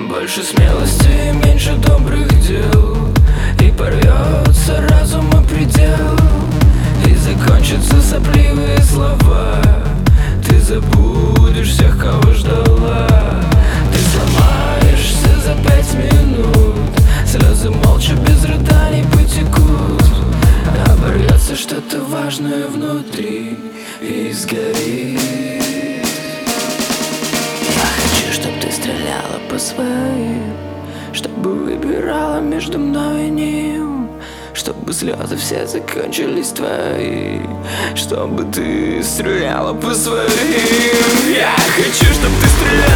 Больше смелости и меньше добрых дел, и порвется разума предел, и закончатся сопливые слова. Ты забудешь всех, кого ждала. Ты сломаешься за 5 минут, слезы молча без рыданий потекут. Оборвется что-то важное внутри и сгорит. Я хочу, чтоб ты стреляла по своим, чтобы выбирала между мной и ним, чтобы слезы все закончились твои, чтобы ты стреляла по своим. Я хочу, чтоб ты стреляла